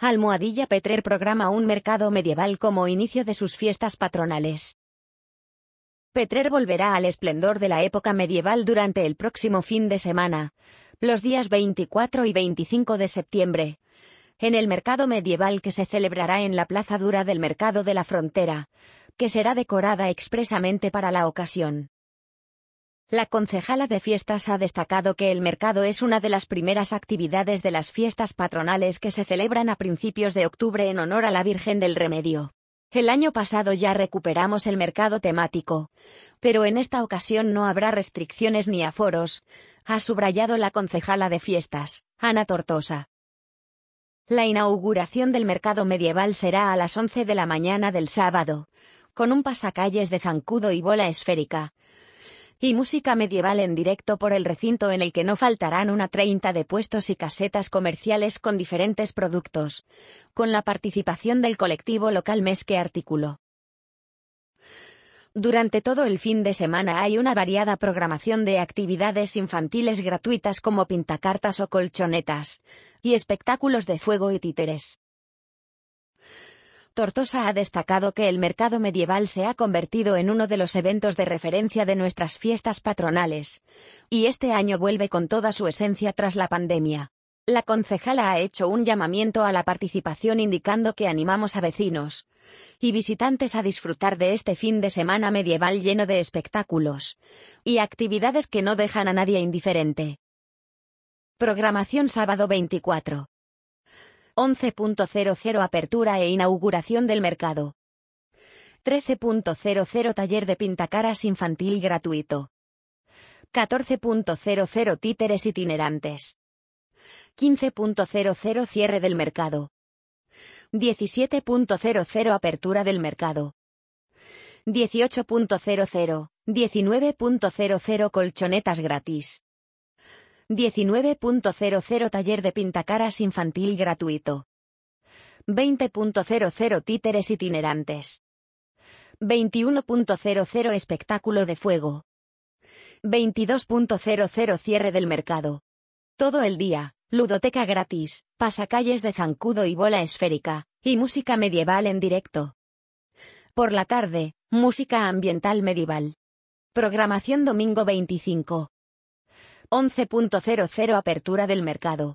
Almohadilla Petrer programa un mercado medieval como inicio de sus fiestas patronales. Petrer volverá al esplendor de la época medieval durante el próximo fin de semana, los días 24 y 25 de septiembre, en el mercado medieval que se celebrará en la Plaza Dura del Mercado de la Frontera, que será decorada expresamente para la ocasión. La concejala de fiestas ha destacado que el mercado es una de las primeras actividades de las fiestas patronales que se celebran a principios de octubre en honor a la Virgen del Remedio. El año pasado ya recuperamos el mercado temático, pero en esta ocasión no habrá restricciones ni aforos, ha subrayado la concejala de fiestas, Ana Tortosa. La inauguración del mercado medieval será a las 11 de la mañana del sábado, con un pasacalles de zancudo y bola esférica, y música medieval en directo por el recinto en el que no faltarán una 30 de puestos y casetas comerciales con diferentes productos, con la participación del colectivo local Mesque Artículo. Durante todo el fin de semana hay una variada programación de actividades infantiles gratuitas como pintacartas o colchonetas, y espectáculos de fuego y títeres. Tortosa ha destacado que el mercado medieval se ha convertido en uno de los eventos de referencia de nuestras fiestas patronales, y este año vuelve con toda su esencia tras la pandemia. La concejala ha hecho un llamamiento a la participación indicando que animamos a vecinos y visitantes a disfrutar de este fin de semana medieval lleno de espectáculos y actividades que no dejan a nadie indiferente. Programación sábado 24. 11.00 Apertura e inauguración del mercado. 13.00 Taller de pintacaras infantil gratuito. 14.00 Títeres itinerantes. 15.00 Cierre del mercado. 17.00 Apertura del mercado. 18.00, 19.00 Colchonetas gratis. 19.00 Taller de pintacaras infantil gratuito. 20.00 Títeres itinerantes. 21.00 Espectáculo de fuego. 22.00 Cierre del mercado. Todo el día, ludoteca gratis, pasacalles de zancudo y bola esférica, y música medieval en directo. Por la tarde, música ambiental medieval. Programación domingo 25. 11.00 Apertura del mercado.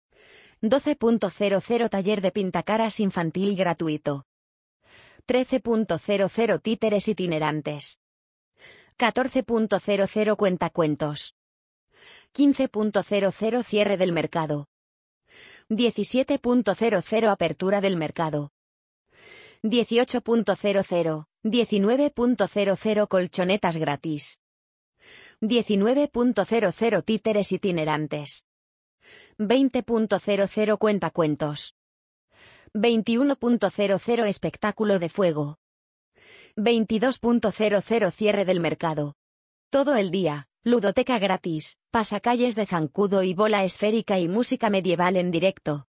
12.00 Taller de pintacaras infantil gratuito. 13.00 Títeres itinerantes. 14.00 Cuentacuentos. 15.00 Cierre del mercado. 17.00 Apertura del mercado. 18.00, 19.00 Colchonetas gratis. 19.00 Títeres itinerantes. 20.00 Cuentacuentos. 21.00 Espectáculo de fuego. 22.00 Cierre del mercado. Todo el día, ludoteca gratis, pasacalles de zancudo y bola esférica y música medieval en directo.